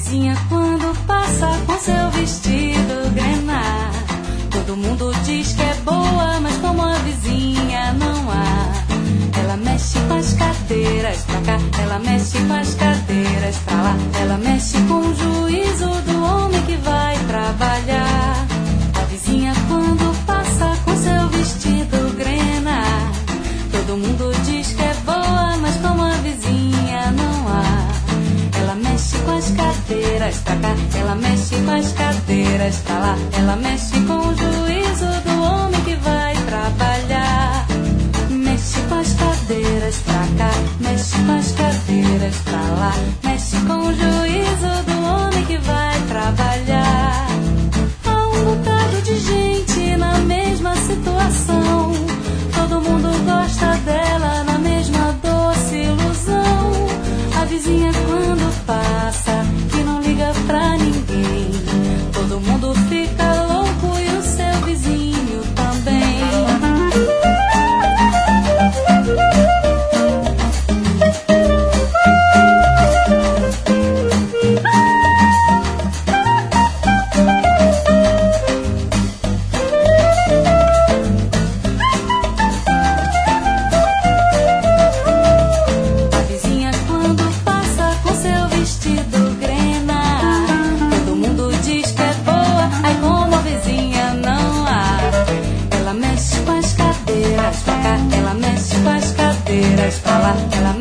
vizinha quando passa com seu vestido grená, todo mundo diz que é boa, mas como a vizinha não há. Ela mexe com as cadeiras pra cá, ela mexe com as cadeiras pra lá, ela mexe com o juízo do homem que vai trabalhar. A vizinha quando passa com seu vestido grená, todo mundo diz que é boa, mas como a vizinha não há. Ela mexe com as cadeiras pra cá, ela mexe com as cadeiras pra lá, ela mexe com o juízo do homem que vai trabalhar. Mexe com as cadeiras pra cá, mexe com as cadeiras pra lá, mexe com o juízo do homem que vai trabalhar. Há um bocado de gente na mesma situação, todo mundo gosta dela na mesma doce ilusão. A vizinha quando passa, que não liga pra ninguém, todo mundo fica louco e o seu vizinho também. Pra lá, ela